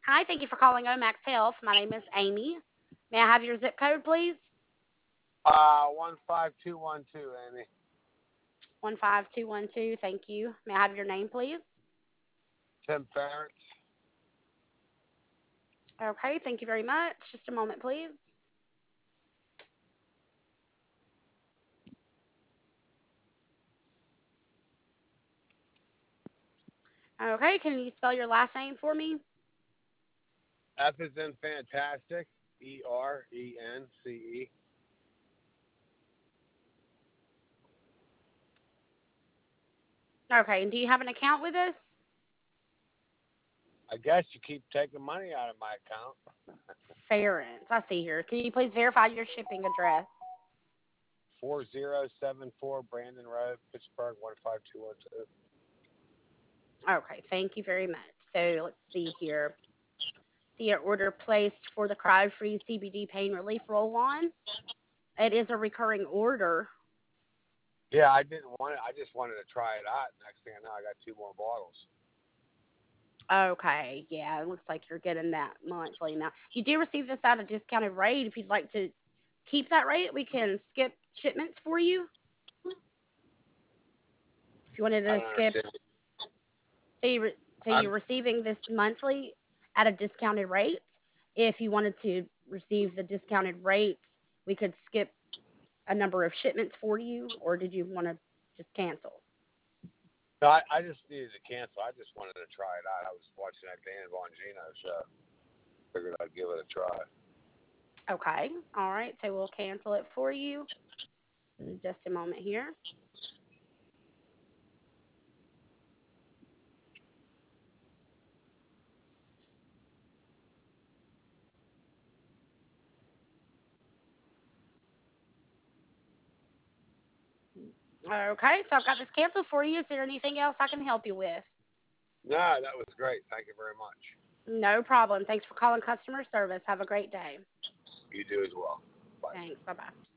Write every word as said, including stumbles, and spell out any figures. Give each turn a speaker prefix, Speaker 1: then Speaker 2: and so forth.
Speaker 1: Hi, thank you for calling Omax Health. My name is Amy. May I have your zip code, please?
Speaker 2: Uh, one five two one two, Amy.
Speaker 1: one five two one two. Thank you. May I have your name, please?
Speaker 2: Tim Ferentz.
Speaker 1: Okay, thank you very much. Just a moment, please. Okay, can you spell your last name for me?
Speaker 2: F is in fantastic. E R E N C E.
Speaker 1: Okay, and do you have an account with us?
Speaker 2: I guess you keep taking money out of my account.
Speaker 1: Ference. I see here. Can you please verify your shipping address?
Speaker 2: Four zero seven four Brandon Road, Pittsburgh one five two one two.
Speaker 1: Okay, thank you very much. So let's see here. See your order placed for the Cry Free C B D Pain Relief Roll On. It is a recurring order.
Speaker 2: Yeah, I didn't want it. I just wanted to try it out. Next thing I know, I got two more bottles.
Speaker 1: Okay, yeah, it looks like you're getting that monthly now. You do receive this at a discounted rate. If you'd like to keep that rate, we can skip shipments for you. If you wanted
Speaker 2: I
Speaker 1: to
Speaker 2: don't
Speaker 1: skip,
Speaker 2: understand.
Speaker 1: so you re- so
Speaker 2: I'm
Speaker 1: you're receiving this monthly at a discounted rate. If you wanted to receive the discounted rate, we could skip a number of shipments for you, or did you want to just cancel?
Speaker 2: no, I, I just needed to cancel. I just wanted to try it out. I was watching that Dan Bongino show. Figured I'd give it a try.
Speaker 1: Okay, all right, so we'll cancel it for you in just a moment here. Okay, so I've got this canceled for you. Is there anything else I can help you with?
Speaker 2: No, that was great. Thank you very much.
Speaker 1: No problem. Thanks for calling customer service. Have a great day.
Speaker 2: You do as well. Bye.
Speaker 1: Thanks. Bye bye.